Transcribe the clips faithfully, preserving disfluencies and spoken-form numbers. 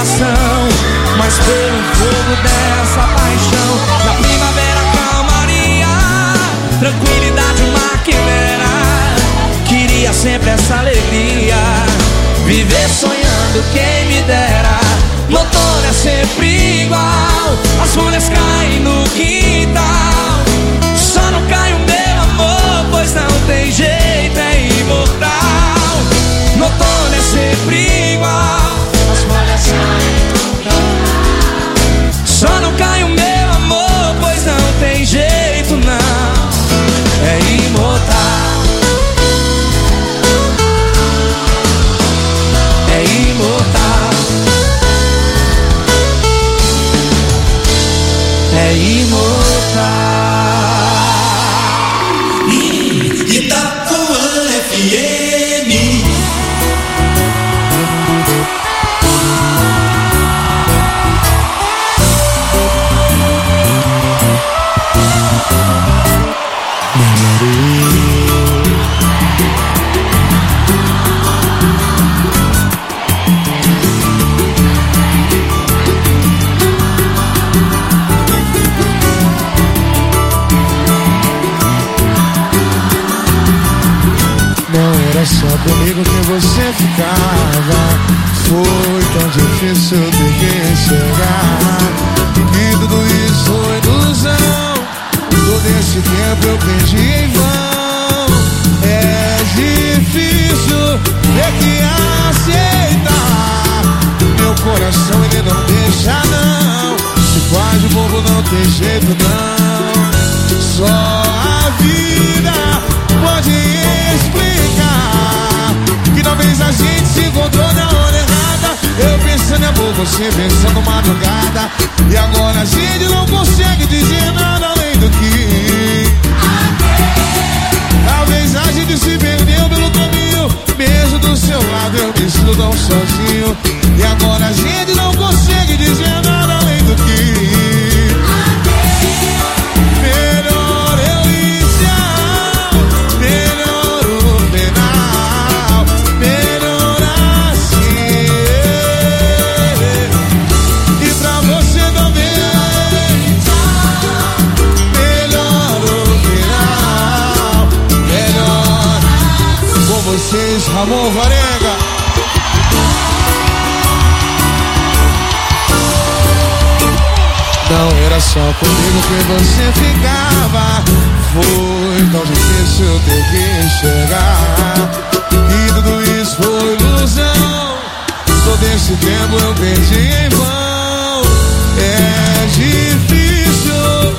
coração, mas pelo fogo dessa paixão. Na primavera calmaria, tranquilidade uma quimera. Queria sempre essa alegria, viver sonhando quem me dera. No outono é sempre igual, as folhas caem no quintal. Só não cai o meu amor, pois não tem jeito, é imortal. No outono é sempre igual, as folhas caem no quintal. Só não cai o meu amor, pois não tem jeito não, é imortal. É imortal. É imortal. Itapuã F M. Só comigo que você ficava, foi tão difícil ter que enxergar que tudo isso foi ilusão. Todo esse tempo eu perdi em vão. É difícil ter que aceitar, meu coração ele não deixa não. Se faz de bobo não tem jeito não. Só a vida pode explicar que talvez a gente se encontrou na hora errada. Eu pensando em amor, você pensando madrugada, e agora a gente não consegue dizer nada além do que talvez a gente se perdeu pelo caminho. Mesmo do seu lado eu me sinto tão sozinho, e agora a gente não consegue dizer nada além do que melhor eu ir tchau, melhor o final, melhor assim. E pra você também, melhor o final, melhor. Com vocês, Ramon Varenga. Não era só comigo que você ficava, foi tão difícil ter que enxergar que tudo isso foi ilusão. Todo esse tempo eu perdi em vão. É difícil,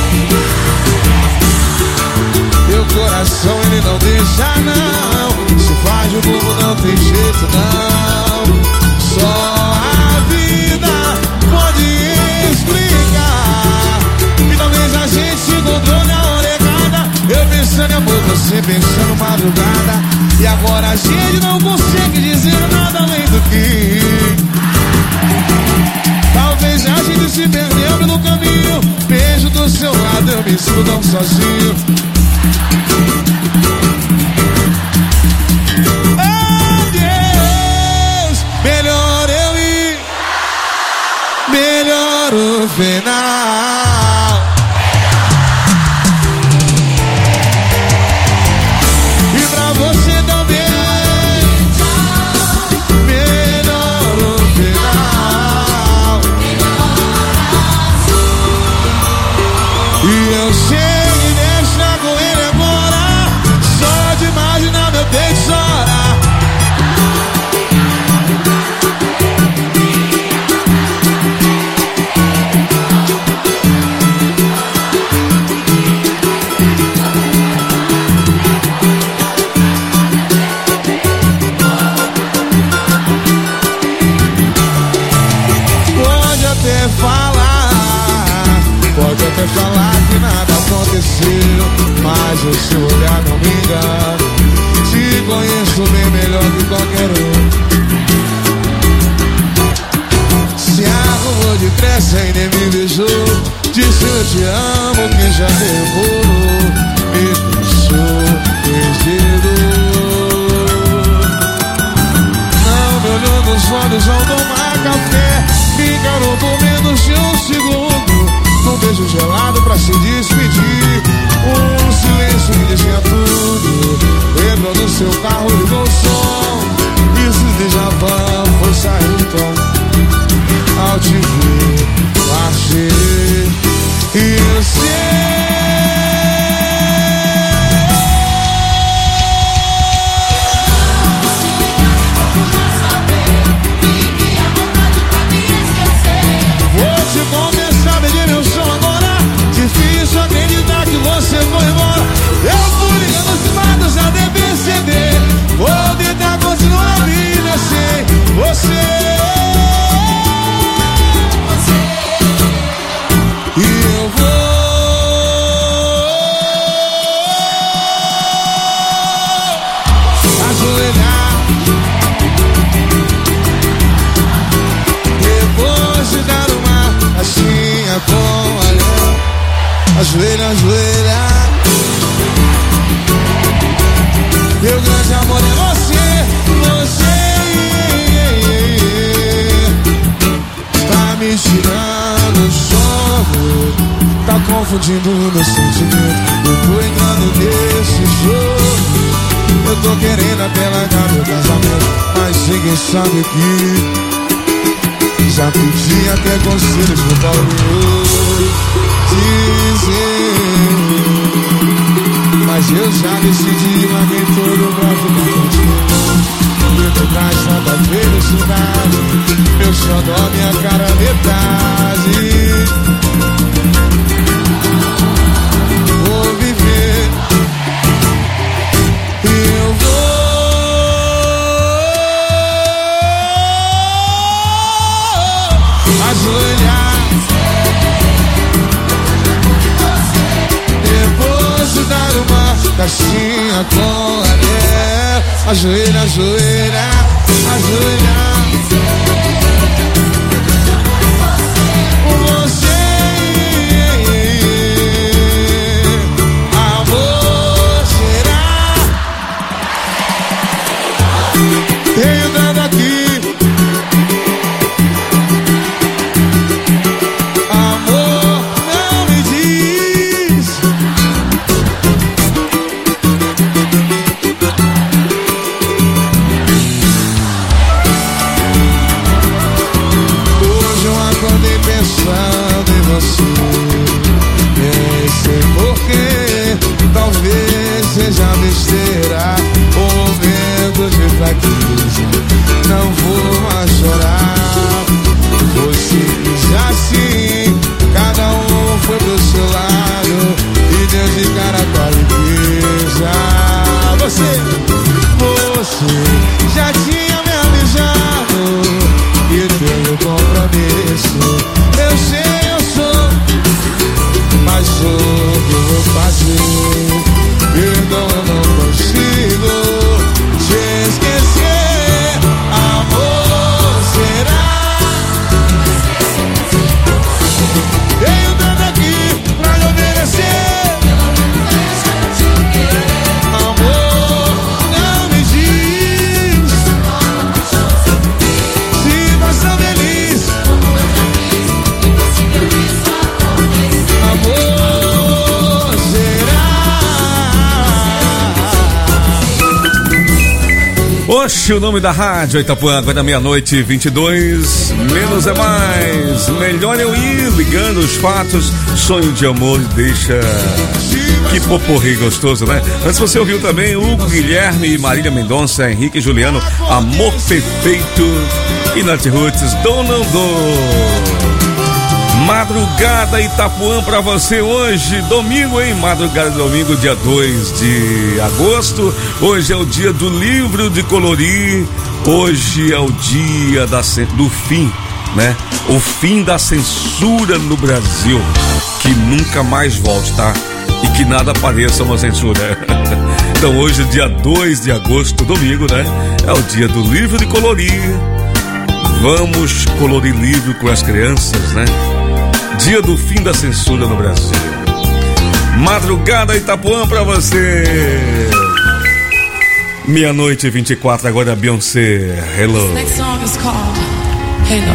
meu coração ele não deixa não. Se faz de bobo não tem jeito não. Só a vida pode explicar que talvez a gente se encontrou na hora errada. Eu pensando em amor, você pensando madrugada, e agora a gente não consegue dizer nada além do que talvez a gente se perdeu pelo caminho. Beijo do seu lado eu me sinto tão sozinho. Oh Deus, melhor eu ir, melhor o final. E pra você também, melhor o final. E eu sei que deixa com ele agora, só de imaginar meu peito chorar. Pode até falar que nada aconteceu, mas o seu olhar não me engana. Te conheço bem melhor que qualquer um. Se arrumou depressa e nem me beijou, disse eu te amo que já demorou. Me deixou perdido, não me olhou nos olhos ao tomar café. ajoelha, ajoelha. Meu grande amor é você, você. Tá me tirando o sono, tá confundindo o meu sentimento. Eu tô entrando nesse jogo, eu tô querendo até largar meu casamento. Mas ninguém sabe que já pedi até conselhos pro Paulo dizer. Mas eu já decidi, larguei tudo pra ficar contigo. Por trás da felicidade, meu xodó, minha cara metade. Vou viver, eu vou ajoelhar. Depois de dar uma caixinha com anel, ajoelha, ajoelha, ajoelha. Você, amor, será? Tenho nada aqui. Amor, não me diz. Hoje eu acordei pensando em você. Nem sei porquê, talvez seja besteira ou momento de fraqueza. Não vou mais chorar. Você já assim, cada um foi pro seu lado e deu de cara com a limpeza. Você, você já tinha me avisado e teve compromisso. Eu sei, eu sou, mas o que eu vou fazer? Perdão, eu não consigo te esquecer. Amor, será? Tenho tanto aqui pra lhe oferecer. Amor, não me diz se você é feliz. Amor, será? Oxe, o nome da rádio Itapuã, agora da meia-noite e vinte e dois. Menos é mais, melhor eu ir ligando os fatos. Sonho de amor deixa. Que poporri gostoso, né? Antes você ouviu também Hugo, Guilherme, Marília Mendonça, Henrique e Juliano, Amor Perfeito. E Nath Roots, Dou Não Dou. Madrugada Itapuã pra você hoje, domingo, hein? Madrugada de domingo, dia dois de agosto. Hoje é o dia do livro de colorir. Hoje é o dia da, do fim, né? O fim da censura no Brasil. Que nunca mais volte, tá? E que nada apareça uma censura. Então hoje, dia dois de agosto, domingo, né? É o dia do livro de colorir. Vamos colorir livro com as crianças, né? Dia do fim da censura no Brasil. Madrugada Itapuã pra você. Meia-noite e vinte e quatro, agora a Beyoncé. Hello. This next song is called Hello.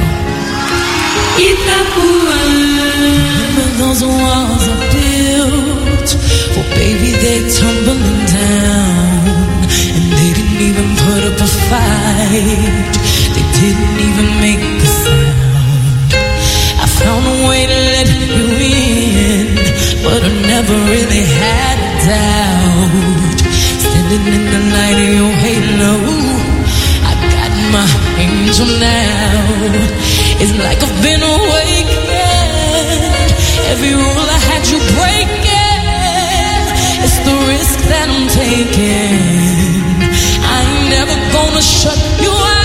Itapuã. Remember those walls I built? Oh baby, they're tumbling down. And they didn't even put up a fight. They didn't even make a sound. I found a way to let you in, but I never really had a doubt. Standing in the light of your halo, I got my angel now. It's like I've been awakened. Every rule I had you breaking. It's the risk that I'm taking. I ain't never gonna shut you out.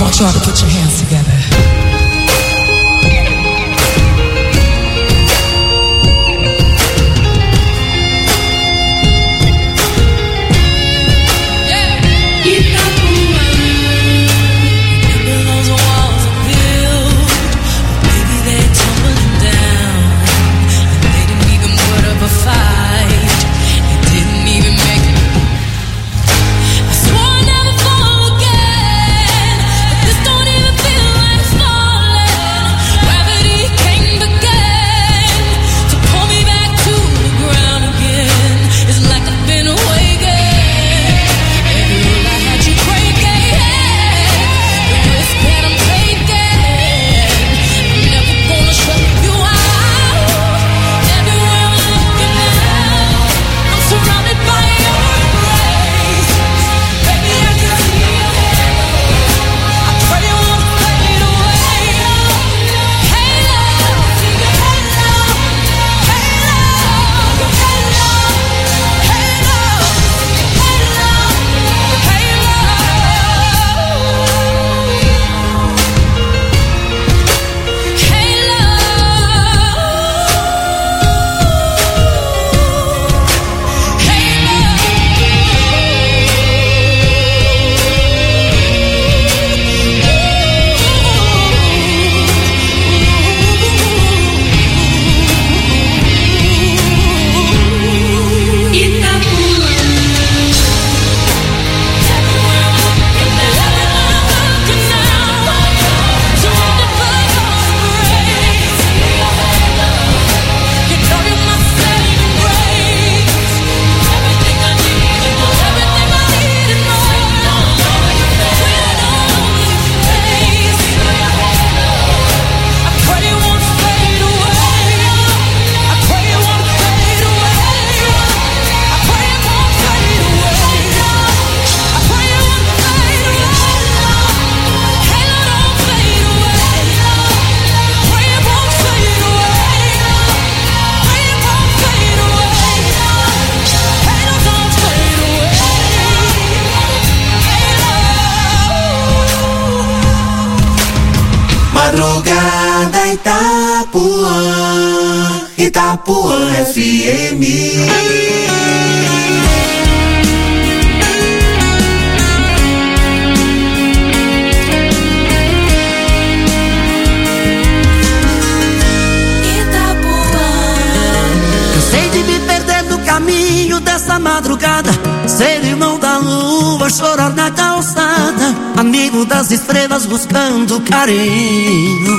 want you all to put your hands together. Madrugada Itapuã, Itapuã F M. Caminho dessa madrugada, ser irmão da lua, chorar na calçada, amigo das estrelas buscando carinho.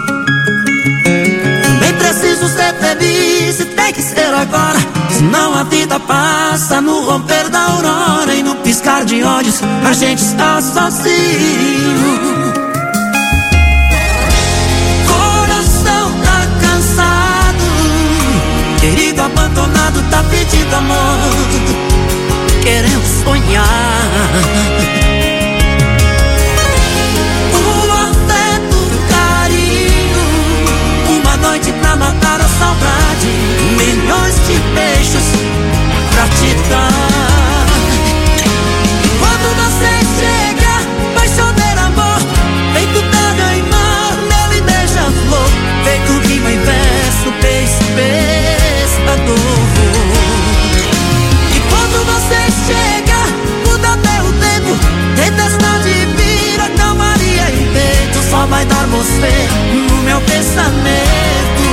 Também preciso ser feliz e tem que ser agora, senão a vida passa no romper da aurora e no piscar de olhos a gente está sozinho. Coração tá cansado, querido abandonado tá pedindo amor, querendo sonhar. O afeto, o carinho, uma noite pra matar a saudade, milhões de beijos pra te dar. Quando você chega, paixoneiro amor, feito terra e mar, meu e beija-flor, feito rima e verso, beijo, pescador. E quando você chega, muda meu tempo, tempestade vira calmaria e peito, só vai dar você no meu pensamento.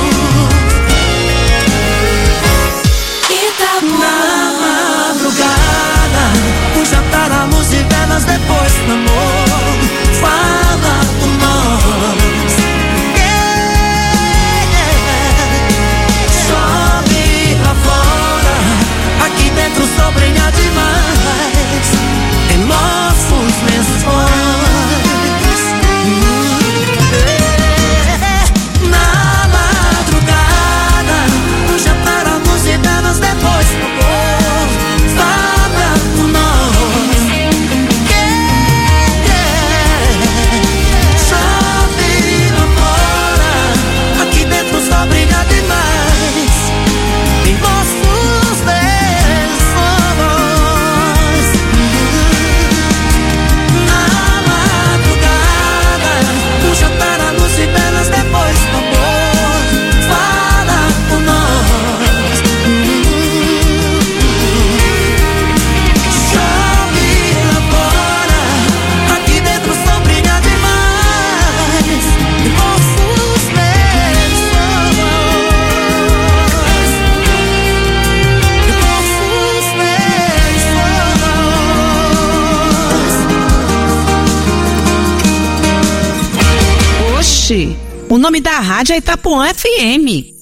Na madrugada, um jantar, a luz e velas, depois do amor, fala por nós. Yeah. Chove lá fora, aqui dentro sobrinha demais em nossos lençóis. Yeah. Na gente. O nome da rádio é Itapuã F M.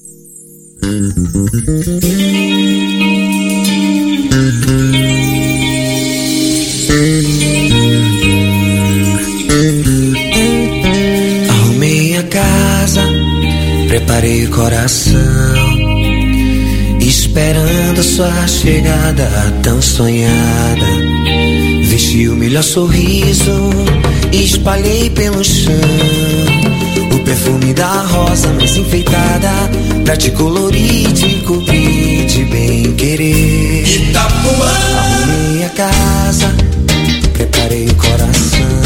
Arrumei a casa, preparei o coração, esperando sua chegada tão sonhada. Vesti o melhor sorriso e espalhei pelo chão o perfume da rosa mais enfeitada, pra te colorir, te cobrir de bem querer. Itapuã. Arrumei a casa, preparei o coração,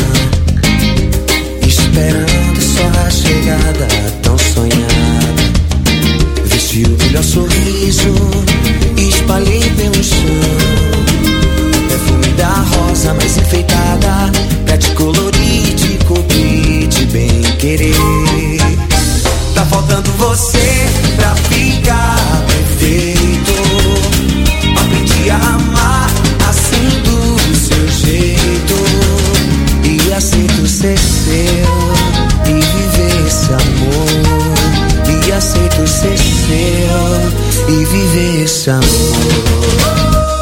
esperando sua chegada tão sonhada. Vesti o melhor sorriso e espalhei pelo chão o perfume da rosa mais enfeitada, pra te colorir, te cobrir de bem querer. Tá faltando você pra ficar perfeito. Aprendi a amar assim do seu jeito, e aceito ser seu e viver esse amor. E aceito ser seu e viver esse amor.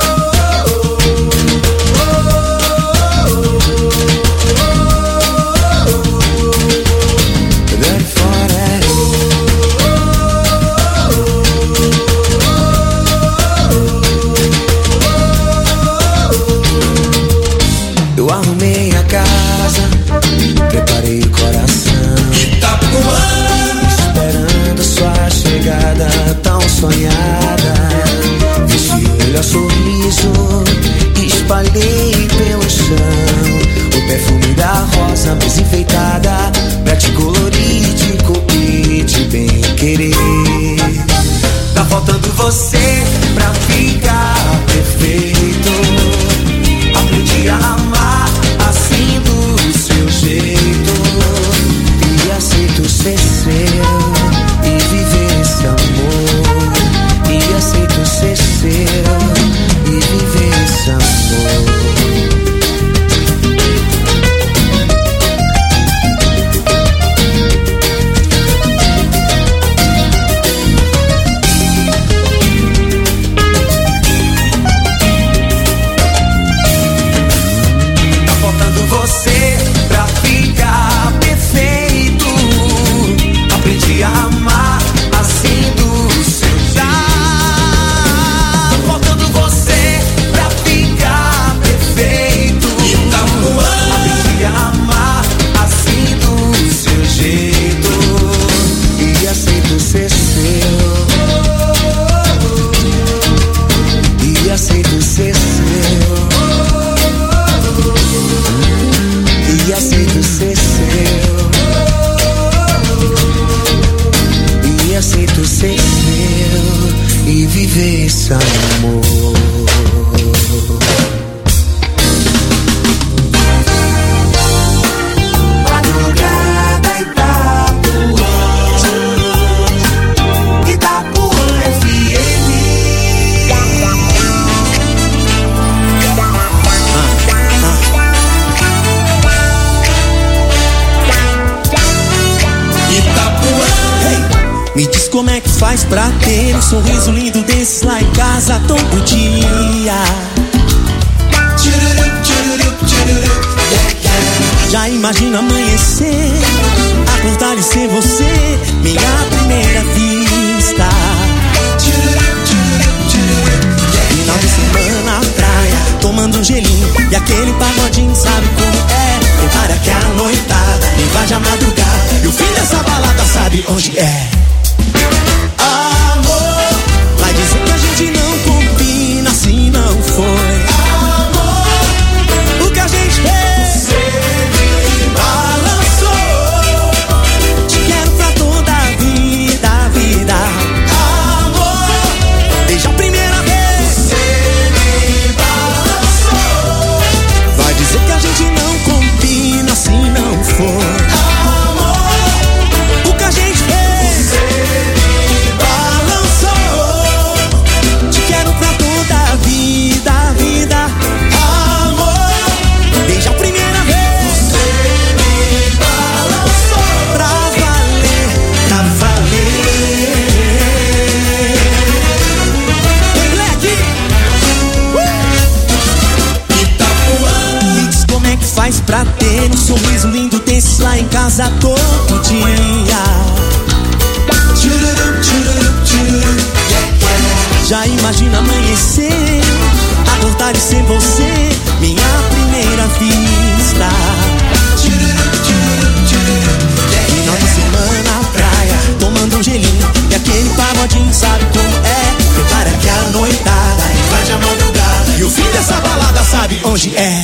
Preparei o coração, Itapuã. esperando sua chegada tão sonhada. Vesti o melhor sorriso e espalhei pelo chão o perfume da rosa mais enfeitada, pra te colorir, te cobrir de bem querer. Tá faltando você pra ficar perfeito. Aprendi a amar assim do seu jeito, e aceito ser seu e viver esse amor. E aceito ser seu e viver esse amor. Você pra ficar perfeito. Aprendi a amar assim do seu jeito. Faltando você pra ficar perfeito. Aprendi a amar assim do seu jeito, e aceito ser seu. E aceito ser seu. E aceito ser seu. E aceito ser seu e viver esse amor. Madrugada Itapuã. Itapuã F M. Me diz como é que faz pra ter um sorriso lindo desses lá em casa todo dia. Já imagina amanhecer, acordar e ser você, minha primeira vista. Final de semana na praia, tomando um gelinho e aquele pagodinho, sabe como é? Prepara que a noitada invade a madrugada e o fim dessa balada sabe onde é. Amor, vai dizer que a gente não combina, assim não foi. Amor, o que a gente fez, você me balançou. Te quero pra toda a vida, a vida. Amor, desde a primeira vez, você me balançou. Vai dizer que a gente não combina, assim não foi. Amor, o que a gente fez, você casa todo dia. Já imagina amanhecer, acordar e ser você, minha primeira vista. Final de semana, praia, tomando um gelinho e aquele pagodinho, sabe como é? Prepara que a noitada invade a madrugada e o fim dessa balada sabe onde é.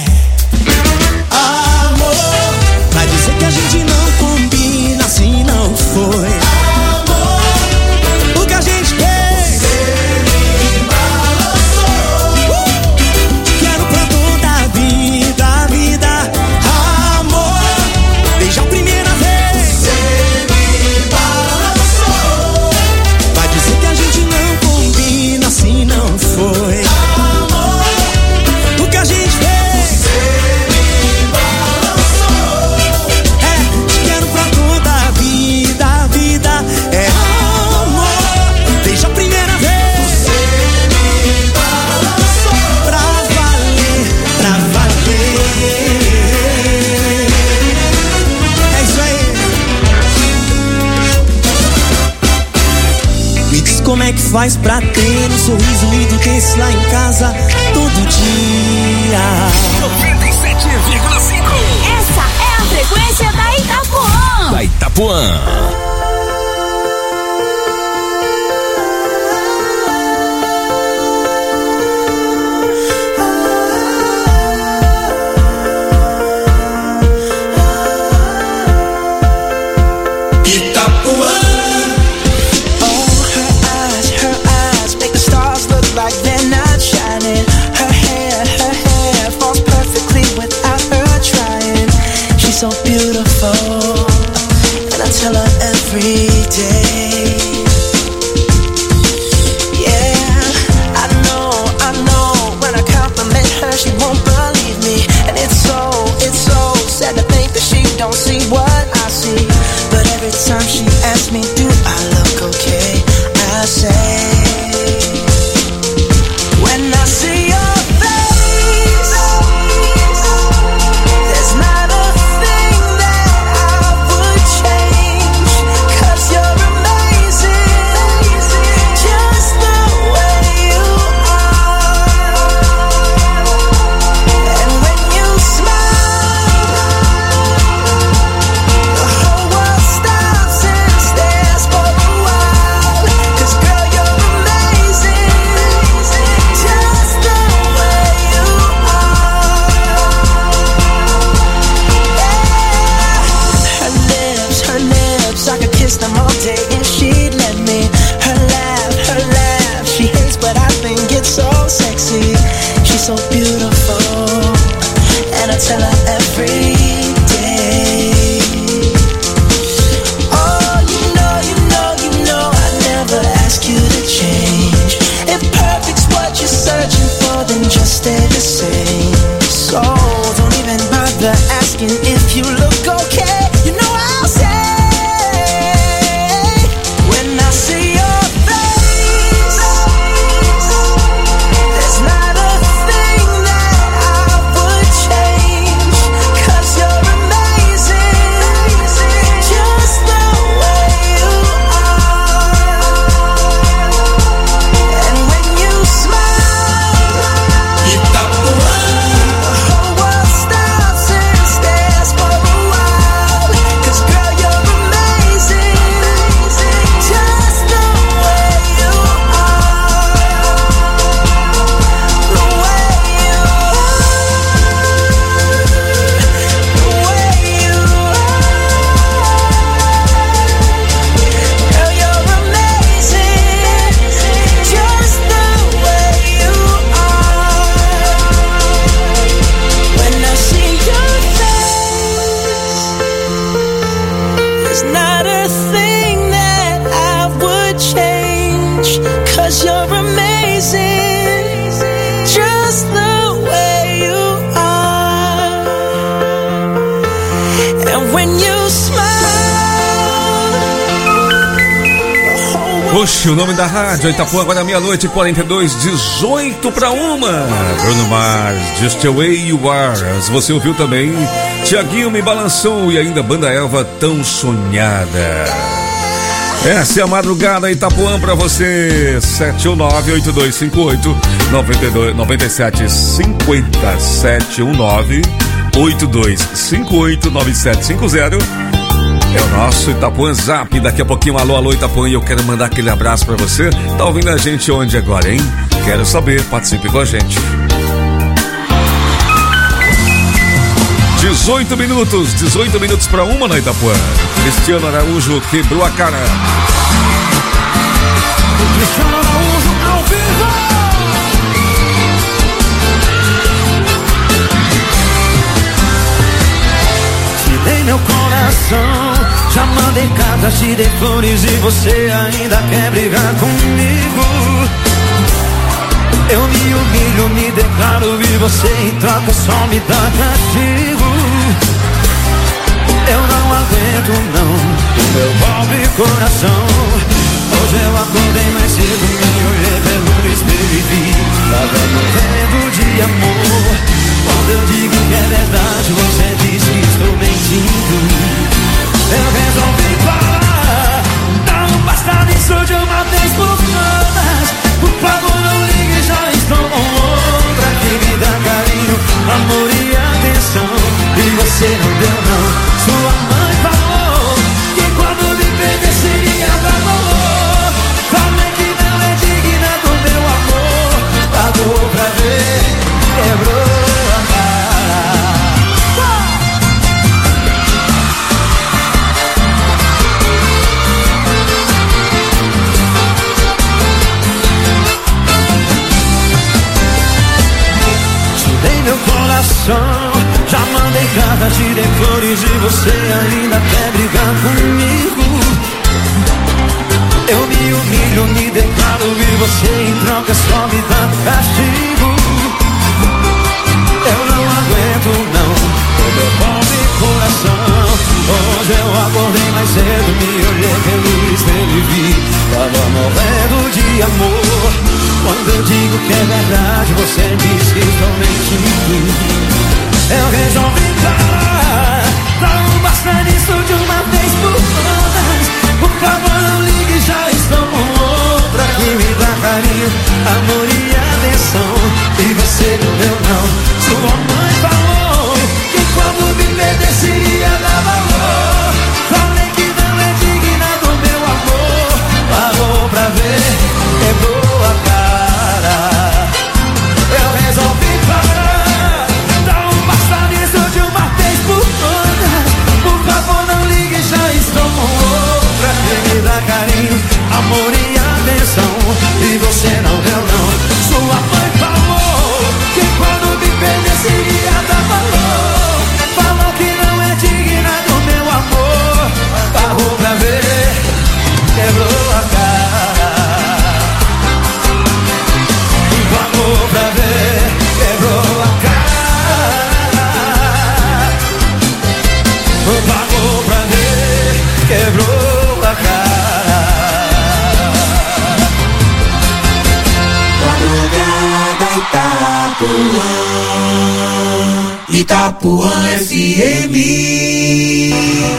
Amor, vai dizer que a gente não combina, assim não foi. Amor, o que a gente fez, você me balançou. Quero pra toda a vida, a vida. Amor, desde a primeira vez, você me balançou. Vai dizer que a gente não combina, assim não foi. Amor, o que a gente fez, você me balançou. É, te quero pra toda a vida, a vida. É amor, desde a primeira vez, você me balançou. Pra valer, pra valer. É isso aí. Me diz como é que faz pra ter um sorriso lindo desse lá em casa todo dia. noventa e sete vírgula cinco. Essa é a frequência da Itapuã. Da Itapuã. Oh, her eyes, her eyes make the stars look like they're not shining. Her hair, her hair falls perfectly without her trying. She's so beautiful, and I tell her every day. Yeah, I know, I know. When I compliment her, she won't believe me, and it's so, it's so sad to think that she don't see what I see. But every time she asks me, do I look okay? I say, when I see your face, there's not a thing that I would change. 'Cause you're amazing, just the way you are. And when you smile, the whole world stops and stares for a while. 'Cause girl, you're amazing, just the way you are. Yeah. Her lips, her lips, I could kiss them all day if she'd let me. Her laugh, her laugh, she hates but I think it's so sexy. She's so beautiful, and I tell her every day. Oh, you know, you know, you know I never ask you to change. If perfect's what you're searching for, then just stay the same. So don't even bother asking if you look okay. You know I'll say, when I see your face, there's not a thing that I would change. 'Cause you're amazing, just the way you are. And when you smile, the whole world stops and stares for a while. 'Cause girl, you're amazing, just the way you are. The way you are, the way you are. Girl, you're amazing, just the way you are. When I see your face, there's not a thing that I would change. 'Cause you're amazing, just the way you are. And when you smile, the whole Oxe, o nome da rádio Itapuã, agora meia-noite e quarenta e dois, dezoito para uma. Bruno Mars, Just the Way You Are. Você ouviu também Tiaguinho Me Balançou e ainda Banda Elva Tão Sonhada. Essa é a madrugada Itapuã pra você. Sete um nove, oito dois cinco oito, nove sete cinco zero. Sete um nove, oito dois cinco oito, nove sete cinco zero. É o nosso Itapuã Zap. Daqui a pouquinho, alô, alô Itapuã. E eu quero mandar aquele abraço pra você. Tá ouvindo a gente onde agora, hein? Quero saber, participe com a gente. dezoito minutos, dezoito minutos pra uma na Itapuã. Cristiano Araújo quebrou a cara. Cristiano Araújo ao vivo. Te dei meu coração, já mandei cartas, te dei flores e você ainda quer brigar comigo. Eu me humilho, me declaro e você em troca só me dá castigo. Eu não aguento não, o meu pobre coração. Hoje eu acordei mais cedo, me olhei pelo espelho e vi, tava morrendo de amor. Quando eu digo que é verdade, você diz que estou mentindo. Eu resolvi parar, não basta nisso de uma vez por todas. Por favor não ligue, já estou com outra que me dá carinho, amor e atenção. E você não deu não. Sua mãe falou que quando me perder seria pra valor. Falei que não é digna do meu amor. Pagou pra ver, quebrou a cara. Te dei meu coração, já mandei cartas, te dei flores e você ainda quer brigar comigo. Eu me humilho, me declaro e você em troca só me dá castigo. Eu não aguento não, o meu pobre coração. Hoje eu acordei mais cedo, me olhei pelo espelho e vi, tava morrendo de amor. Quando eu digo que é verdade, você diz que estou mentindo. Eu resolvi parar, não basta nisso de uma vez por todas. Por favor não ligue, já estou com outra que me dá carinho, amor e atenção. E você não deu não. Sua mãe falou que quando me perder seria dar valor. Falei que não é digna do meu amor. Parou pra ver, quebrou a cara. Eu resolvi parar, não basta nisso de uma vez por todas. Por favor não ligue, já estou com outra que me dá carinho, amor e atenção. E você não deu não. Sua mãe falou que quando me perder seria dar valor. Falou que não é digna do meu amor. Parou pra ver, quebrou a cara. Parou pra ver, quebrou a cara. Parou pra ver, quebrou a cara. Itapuã, Itapuã F M.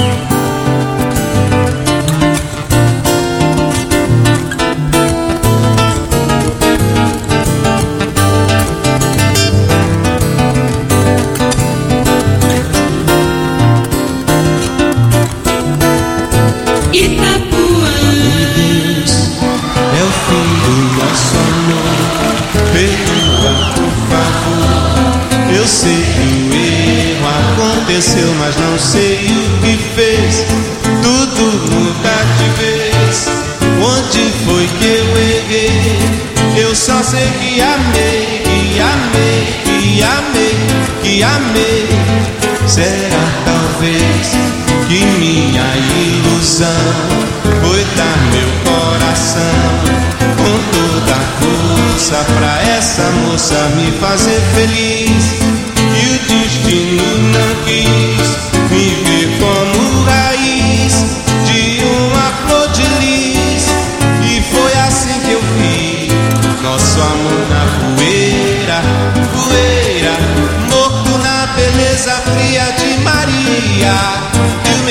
Eu sei que o erro aconteceu, mas não sei o que fez tudo mudar de vez. Onde foi que eu errei? Eu só sei que amei, que amei, que amei, que amei. Será talvez que minha ilusão foi dar meu coração com toda a força pra essa moça me fazer feliz. E o destino não quis me ver como raiz de uma flor de lis.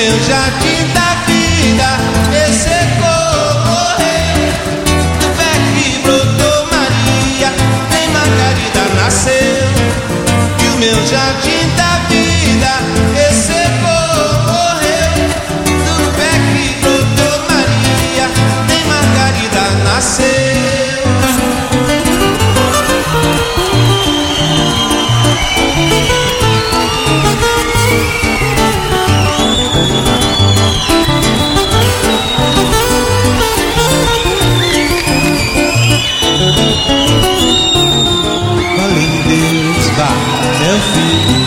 meu jardim da vida ressecou, morreu. Do pé que brotou Maria, nem Margarida nasceu. E o meu jardim da vida ressecou, morreu. Do pé que brotou Maria, nem Margarida nasceu. Meu filho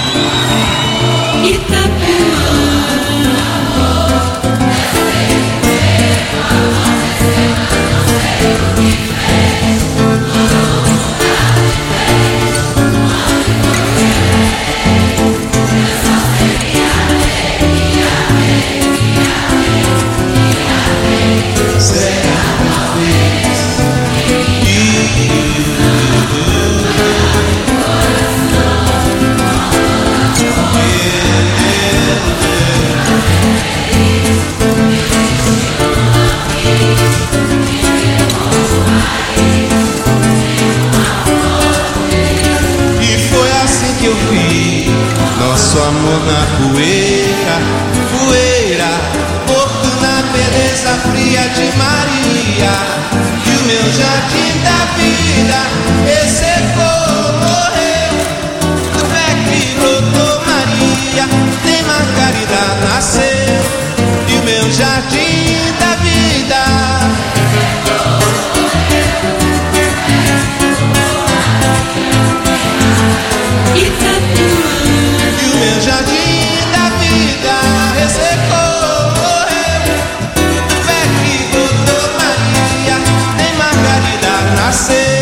nosso amor na poeira, poeira, morto na beleza fria de Maria. E o meu jardim da vida ressecou, morreu. Do pé que brotou Maria, nem Margarida nasceu. E o meu jardim da vida meu jardim da vida ressecou, morreu. Do pé que brotou Maria, nem Margarida nasceu.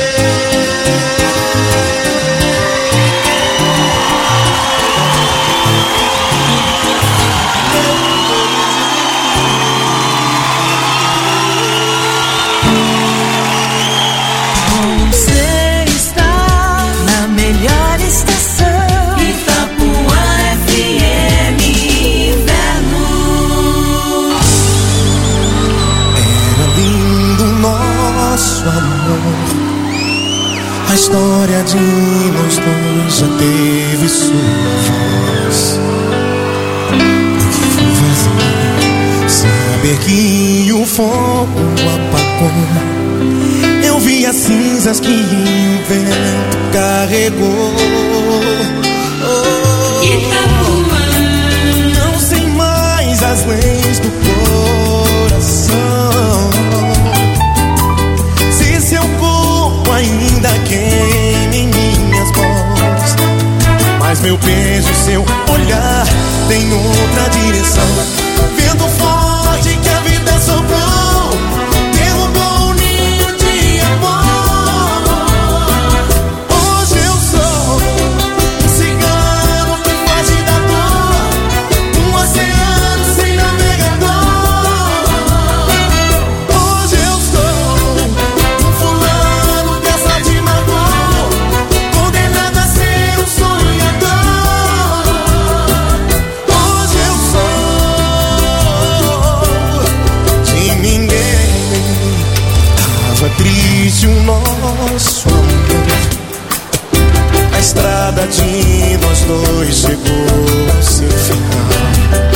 Você está na melhor estação. Nosso amor, a história de nós dois já teve sua voz. O que foi vazio, saber que o fogo apagou. Eu vi as cinzas que o vento carregou. Oh, não sei mais as leis do coração. Ainda queima em minhas mãos, mas meu peso, seu olhar tem outra direção. Vento forte que a vida soprou, derrubou um ninho de amor. Hoje eu sou um cigano que foge da dor, um oceano sem navegador. Hoje eu sou um fulano de magoa, condenado a ser um sonhador. Hoje eu sou de ninguém. Tava triste o nosso amor, a estrada de nós dois chegou ao seu final.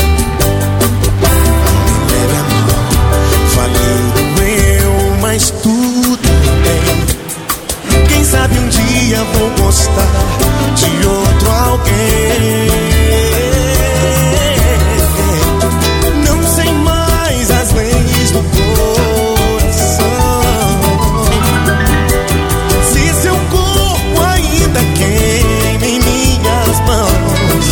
Leve a mão, valeu, doeu, mas tudo bem. Quem sabe um dia vou gostar de outro alguém. Não sei mais as leis do coração. Se seu corpo ainda queima em minhas mãos,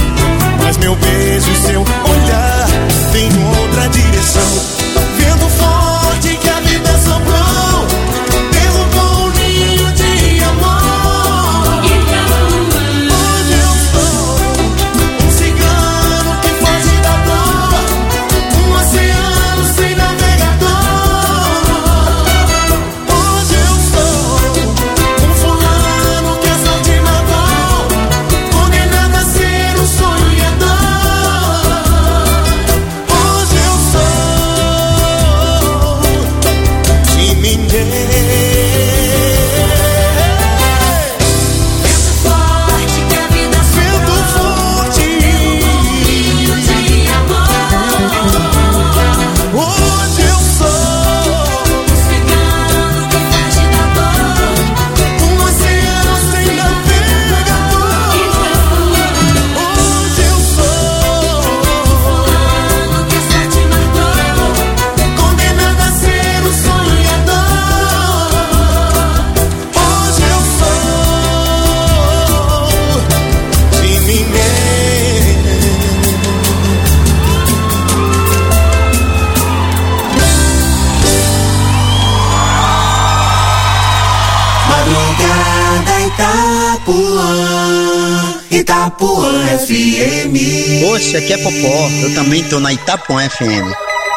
Itapuã, Itapuã F M. Poxa, aqui é Popó, eu também tô na Itapuã F M.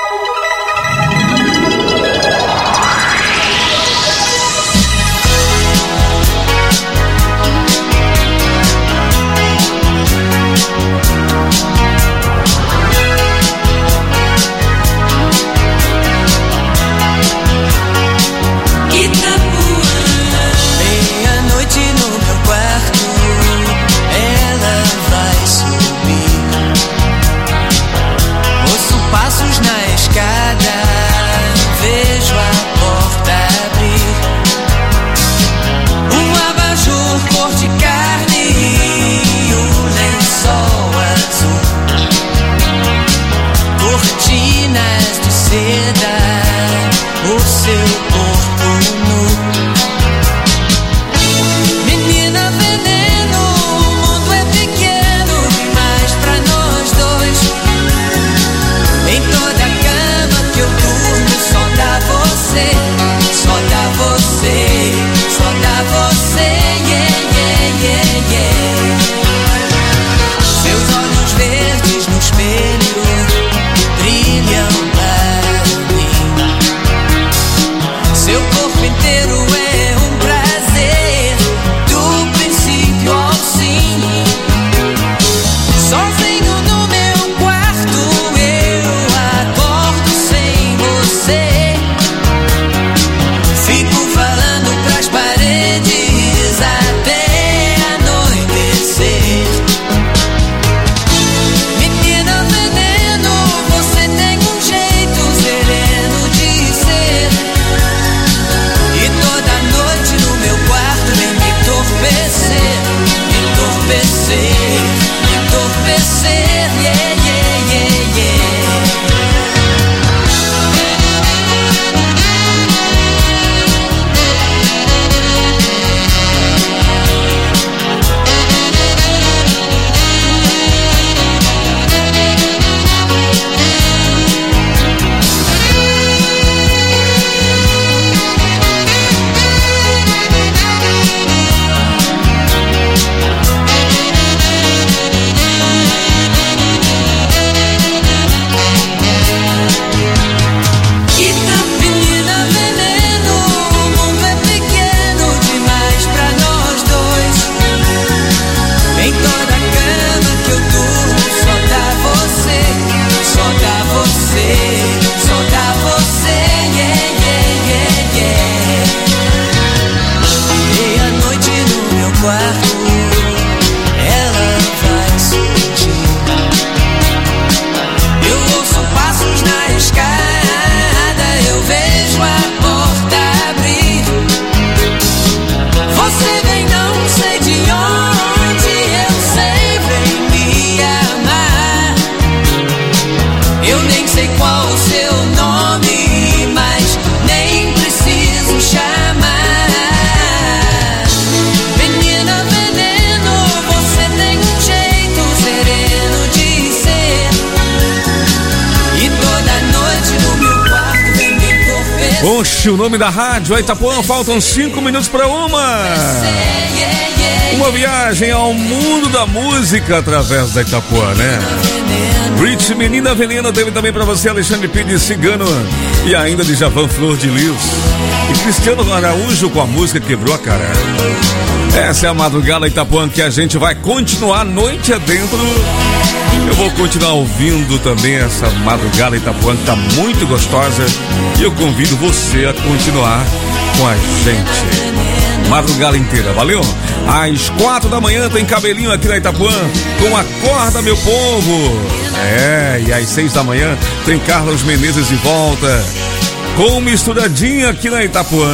Oxe, o nome da rádio é Itapuã, faltam cinco minutos para uma. Uma viagem ao mundo da música através da Itapuã, né? Rich, Menina Venena, teve também para você Alexandre Pires, Cigano e ainda de Javan, Flor de Lis. E Cristiano Araújo com a música Quebrou a Cara. Essa é a madrugada Itapuã que a gente vai continuar noite adentro. Eu vou continuar ouvindo também essa madrugada Itapuã que tá muito gostosa. E eu convido você a continuar com a gente. Madrugada inteira, valeu? Às quatro da manhã tem Cabelinho aqui na Itapuã com Acorda Meu Povo. É, e às seis da manhã tem Carlos Menezes de volta com Misturadinha aqui na Itapuã.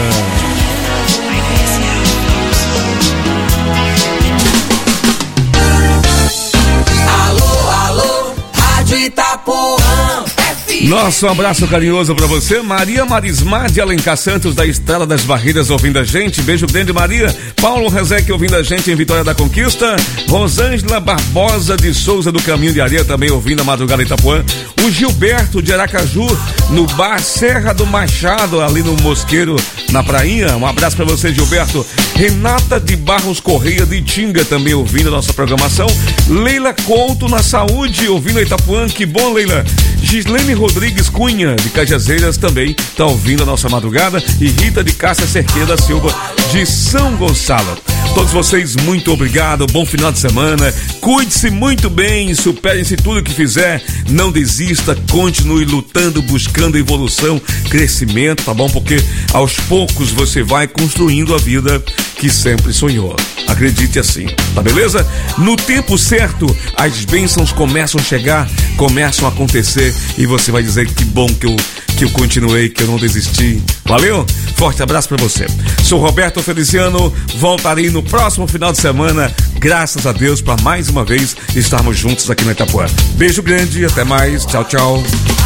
Itapuã. Nosso abraço carinhoso pra você, Maria Marismar de Alencar Santos, da Estrela das Barreiras, ouvindo a gente. Beijo grande, Maria. Paulo Rezec ouvindo a gente em Vitória da Conquista. Rosângela Barbosa de Souza do Caminho de Areia também ouvindo a madrugada Itapuã. O Gilberto de Aracaju no bar Serra do Machado, ali no Mosqueiro, na Prainha. Um abraço pra você, Gilberto. Renata de Barros Correia de Tinga também ouvindo a nossa programação. Leila Couto na saúde, ouvindo a Itapuã. Que bom, Leila. Gislene Rodrigues Cunha de Cajazeiras também tá ouvindo a nossa madrugada. E Rita de Cássia Cerqueira da Silva de São Gonçalo. Todos vocês, muito obrigado, bom final de semana, cuide-se muito bem, supere-se tudo que fizer, não desista, continue lutando, buscando evolução, crescimento, tá bom? Porque aos poucos você vai construindo a vida que sempre sonhou. Acredite assim, tá beleza? No tempo certo, as bênçãos começam a chegar, começam a acontecer e você vai dizer que bom que eu, que eu continuei, que eu não desisti. Valeu? Forte abraço pra você. Sou Roberto Feliciano, voltarei no próximo final de semana, graças a Deus, para mais uma vez estarmos juntos aqui na Itapuã. Beijo grande, até mais, tchau, tchau.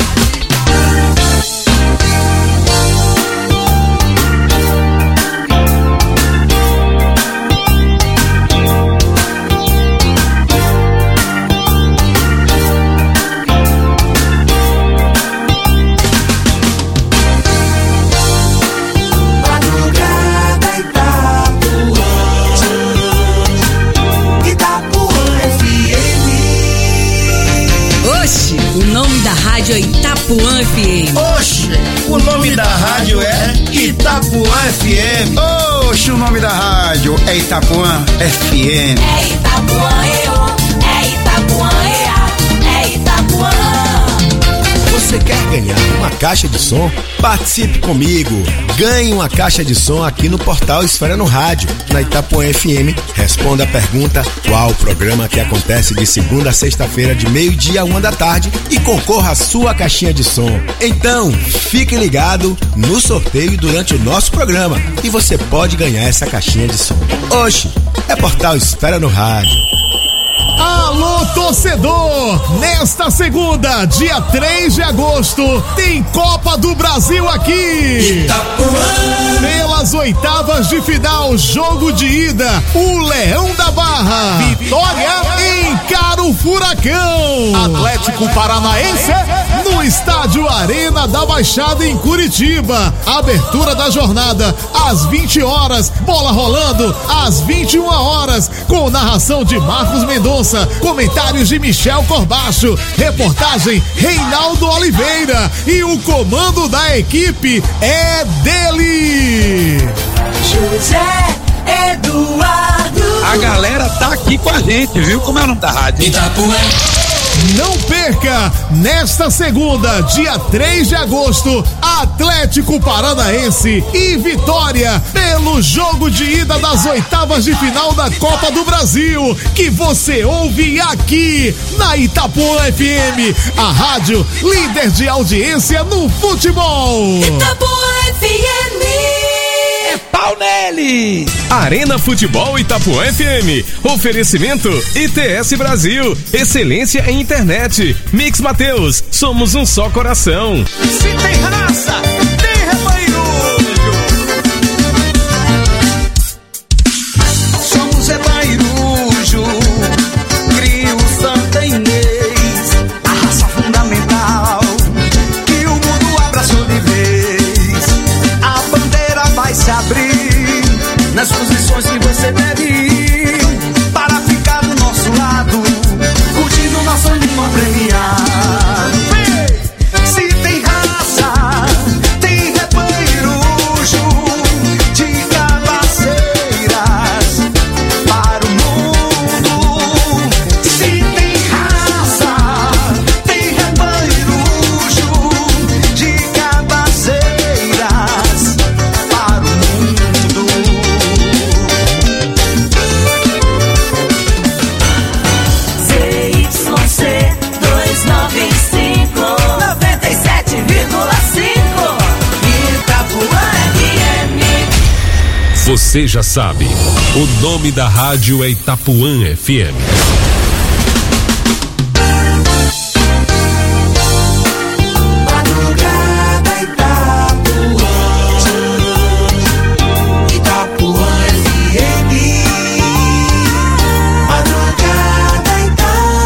Rádio Itapuã F M. Oxe, o nome da rádio é Itapuã F M. Oxe, o nome da rádio é Itapuã F M. É Itapuã E O, é Itapuã E A, é Itapuã. Você quer ganhar uma caixa de som? Participe comigo. Ganhe uma caixa de som aqui no portal Esfera no Rádio, na Itapuã F M. Responda a pergunta: qual o programa que acontece de segunda a sexta-feira, de meio-dia a uma da tarde, e concorra à sua caixinha de som. Então, fique ligado no sorteio durante o nosso programa e você pode ganhar essa caixinha de som. Oxe, é portal Esfera no Rádio. Alô, torcedor! Nesta segunda, dia três de agosto, tem Copa do Brasil aqui! Itapuã! Pelas oitavas de final, jogo de ida, o Leão da Barra, Vitória encara o Furacão, Atlético Paranaense no estádio Arena da Baixada em Curitiba. Abertura da jornada às vinte horas, bola rolando às vinte e uma horas, com narração de Marcos Mendonça, comentários de Michel Corbacho, reportagem Reinaldo Oliveira e o comando da equipe é dele, José Eduardo. A galera tá aqui com a gente, viu? Como é o nome da rádio? Itapuã. Não perca, nesta segunda, dia três de agosto, Atlético Paranaense e Vitória, pelo jogo de ida das oitavas de final da Copa do Brasil, que você ouve aqui na Itapuã F M, a rádio líder de audiência no futebol. Itapuã F M. É pau nele! Arena Futebol Itapuã F M. Oferecimento I T S Brasil. Excelência em internet. Mix Mateus. Somos um só coração. Se tem raça, tem rebanho. Somos rebanho. Crio Santa Inês. A raça fundamental que o mundo abraçou de vez. A bandeira vai se abrir nas posições que você deve ir, para ficar do nosso lado, curtindo nosso animal premiado. Se tem raça, tem rebanho de cabaceiras para o mundo. Se tem raça, tem rebanho de cabaceiras para o mundo. Z Y C duzentos e noventa e cinco, noventa e sete vírgula cinco, Itapuã F M. Você já sabe, o nome da rádio é Itapuã F M. Madrugada Itapuã, Itapuã F M. Madrugada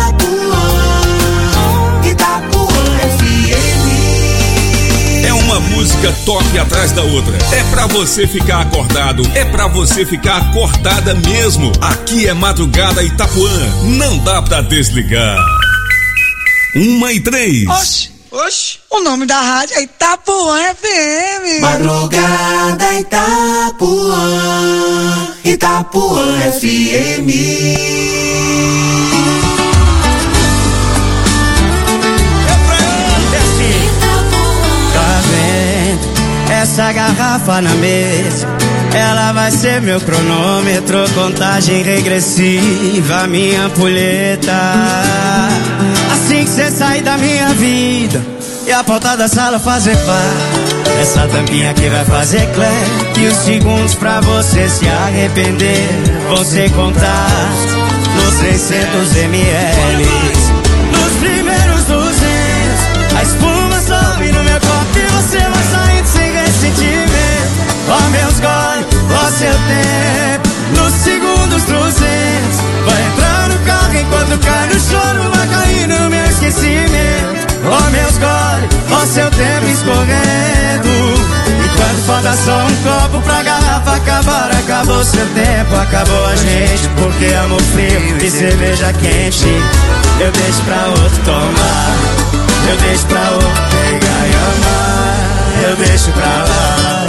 Itapuã, Itapuã F M. É uma música música toque atrás da outra. É pra você ficar acordado, é pra você ficar acordada mesmo. Aqui é Madrugada Itapuã, não dá pra desligar. Uma e três. Oxi, oxi, o nome da rádio é Itapuã F M. Madrugada Itapuã, Itapuã F M. Essa garrafa na mesa, ela vai ser meu cronômetro, contagem regressiva, minha ampulheta. Assim que cê sair da minha vida e a porta da sala fazer par, essa tampinha aqui vai fazer clap, e os segundos pra você se arrepender vão ser contados nos seiscentos mililitros. Nos primeiros duzentos, a espuma sobe no meu copo e você vai saindo sem ressentimento. Ó meus goles, ó seu tempo. Nos segundos duzentos, vai entrar no carro enquanto cai no choro, vai cair no meu esquecimento. Ó meus goles, ó seu tempo escorrendo. Enquanto falta só um copo pra garrafa acabar, acabou seu tempo, acabou a gente. Porque amor frio e cerveja quente eu deixo pra outro tomar, eu deixo pra outro pegar e amar, eu deixo pra lá.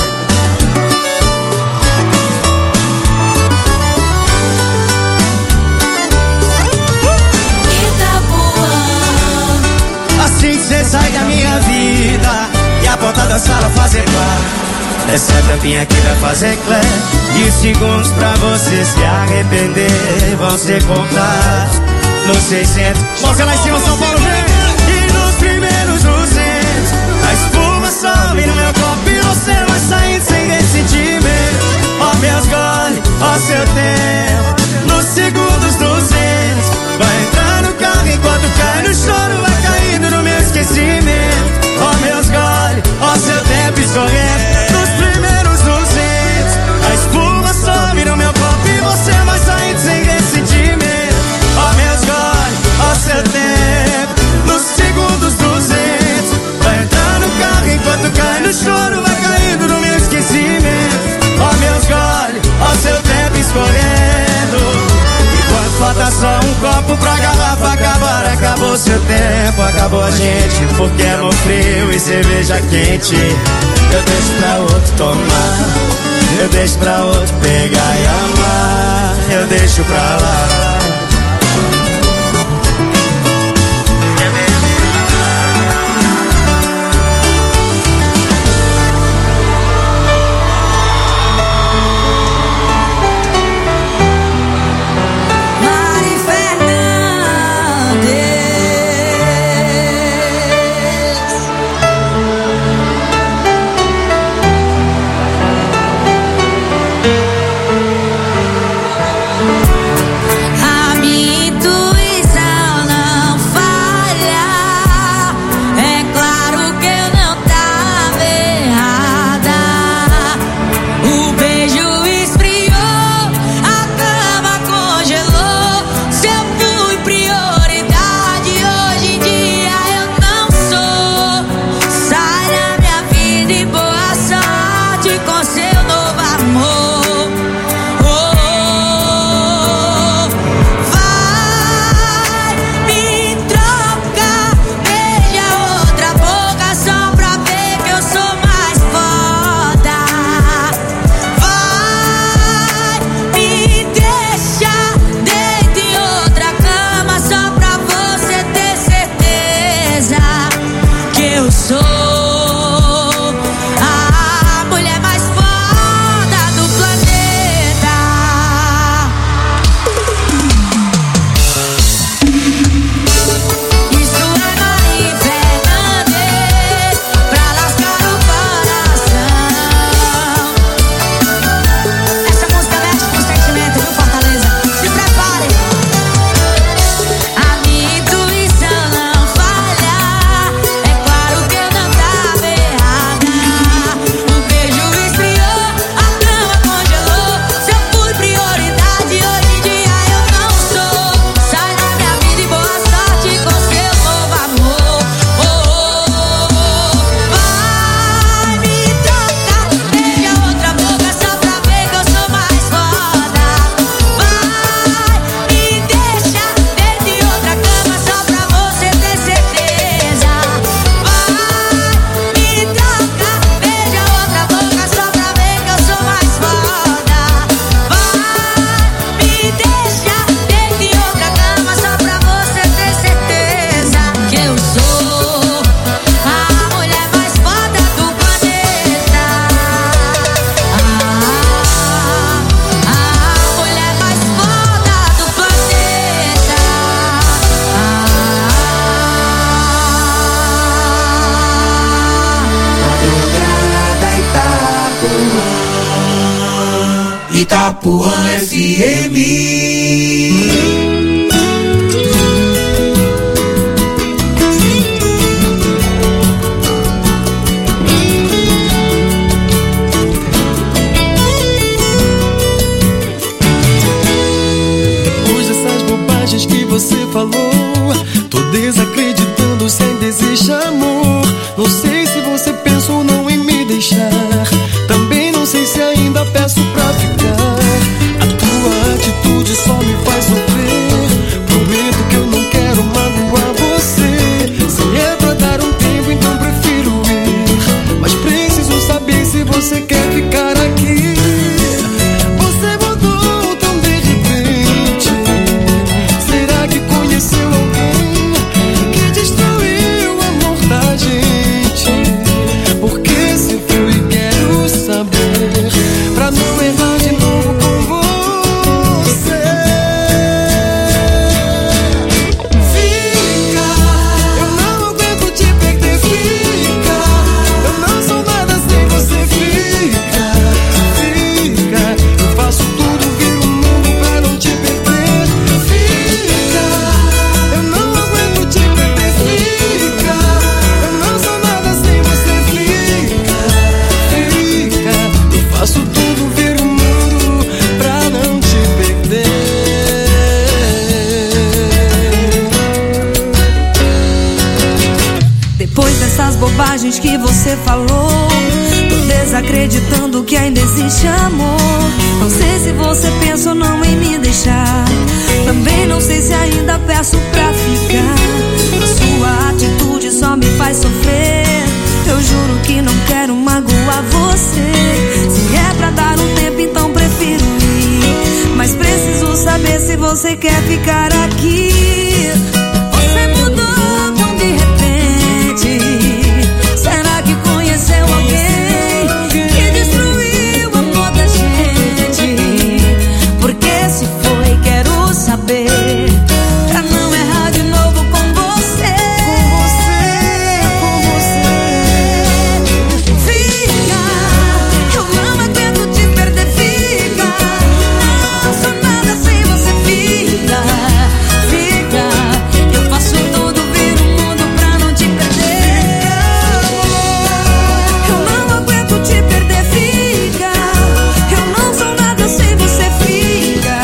Assim que cê sai da minha vida e a porta da sala fazer par, essa tampinha aqui vai fazer clap, e os segundos pra você se arrepender vão ser contados nos seiscentos. Mostra lá em cima, São Paulo, vem! E nos primeiros duzentos, a espuma sobe no meu copo e você vai saindo sem ressentimento. Ó meus goles, ó seu tempo. Nos segundos duzentos, vai entrar no carro enquanto cai no choro, vai caindo no meu esquecimento. Ó meus goles, ó seu tempo escorrendo. Nos primeiros duzentos, a espuma sobe no meu copo e você vai saindo sem ressentimento. Ó meus goles, ó seu tempo. Nos segundos duzentos, vai entrar no carro enquanto cai no choro, vai caindo no meu esquecimento. Ó meus goles, ó seu tempo escorrendo. Enquanto falta só um copo pra garrafa acabar, acabou seu tempo, acabou a gente. Porque amor frio e cerveja quente eu deixo pra outro tomar, eu deixo pra outro pegar e amar, eu deixo pra lá. I've Itapuã F M. Que você falou, tô desacreditando se ainda existe amor. Não sei se você pensa ou não em me deixar. Também não sei se ainda peço pra ficar. A tua atitude só me faz sofrer. Prometo que eu não quero magoar você. Se é pra dar um tempo, então prefiro ir. Mas preciso saber se você quer ficar aqui. Bobagens que você falou, tô desacreditando que ainda existe amor. Não sei se você pensa ou não em me deixar. Também não sei se ainda peço pra ficar. A sua atitude só me faz sofrer. Eu juro que não quero magoar você. Se é pra dar um tempo, então prefiro ir. Mas preciso saber se você quer ficar aqui. Você mudou tão de repente. Será que conheceu alguém que destruiu o amor da gente? Porque se foi, quero saber, pra não errar de novo com você. Com você, com você. Fica, eu não aguento te perder, fica. Não sou nada sem você, fica. Fica, eu faço tudo, viro o mundo pra não te perder. Te perder, fica. Eu não sou nada sem você, fica.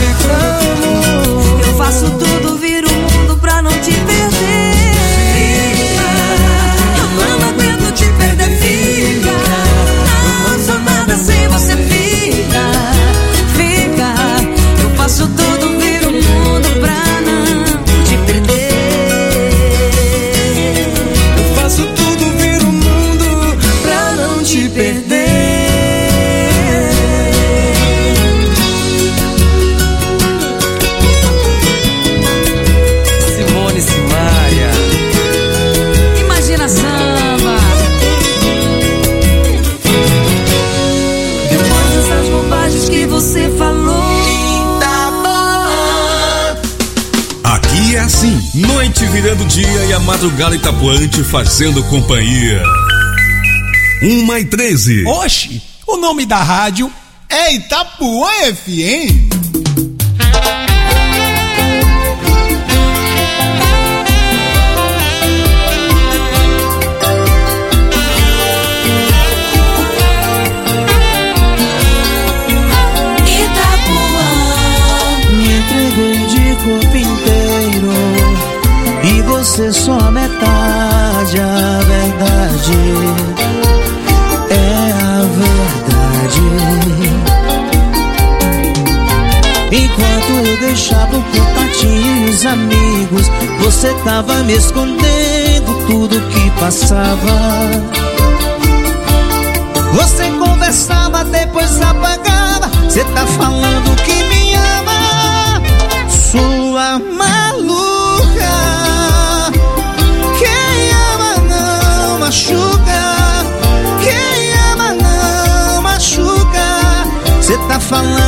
Eu faço tudo, viro o mundo pra não te perder. Fica. Eu não aguento te perder, fica. Não sou nada sem você, fica. Fica. Eu faço tudo, viro o mundo pra não te perder. Eu faço tudo, viro o mundo pra não te perder. Simone Simaria, Imagina Samba. Depois dessas bobagens que você falou, tá bom. Aqui é assim, noite virando dia e a madrugada itapuante fazendo companhia. Uma e treze. Oxi, o nome da rádio é Itapuã F M. Itapuã. Me entreguei de corpo inteiro e você só a metade, a verdade. É a verdade. Enquanto eu deixava o contatinho e os amigos, você tava me escondendo tudo que passava. Você conversava, depois apagava. Você tá falando que me ama, sua maluca. Quem ama não machuca. Quem ama não machuca. Você tá falando